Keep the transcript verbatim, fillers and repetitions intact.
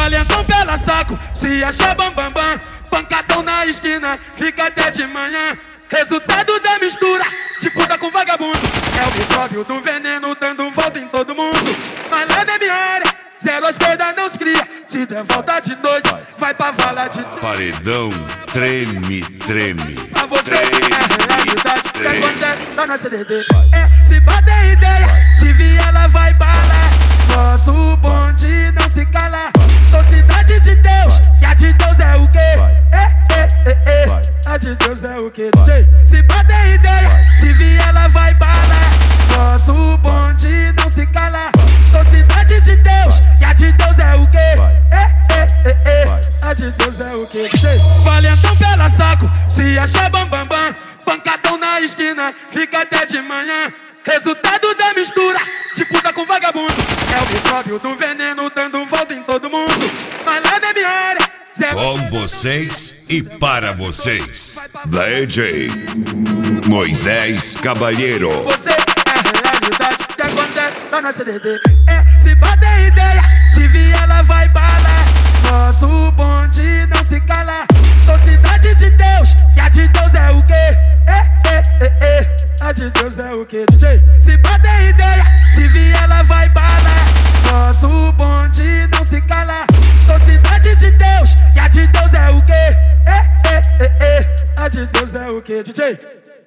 Valentão pela saco, se achar bambambam, bam, bam. Pancadão na esquina, fica até de manhã. Resultado da mistura de puta com vagabundo. É o micróbio do veneno dando volta em todo mundo. Mas lá na minha área, zero à esquerda não se cria. Se der volta de noite, vai pra vala de dia. Paredão treme, treme. Pra você treme, é realidade que treme. acontece lá na C D D. É, se bater ideia, se vir ela vai bala. Nosso bonde não se cala. Sou cidade de Deus, e a de Deus é o quê? É, é, é, é. A de Deus é o quê, D J? Se bater ideia, se vir ela vai bala. Nosso bonde não se cala. Sou cidade de Deus, e a de Deus é o quê? É, é, é, é. A de Deus é o quê, D J? Valentão pela saco, se achar bambambam, bam, bam. Pancadão na esquina, fica até de manhã. Resultado da mistura de puta com vagabundo. É o micróbio do veneno dando volta em todo mundo. Mas lá na minha área, zero... Com vocês e para vocês, D J Moisés Caballero. Você é a realidade que acontece lá na C D D. É, se bater ideia, se vir ela vai bala. Nosso bonde não se cala. Sou cidade de Deus, e a de Deus é o quê? É, é, é, é. A de Deus é o quê, D J? Se bater ideia, se vir ela vai bala. Nosso bonde não se cala. Sou cidade de Deus, e a de Deus é o quê? É, é, é, é. A de Deus é o quê, D J?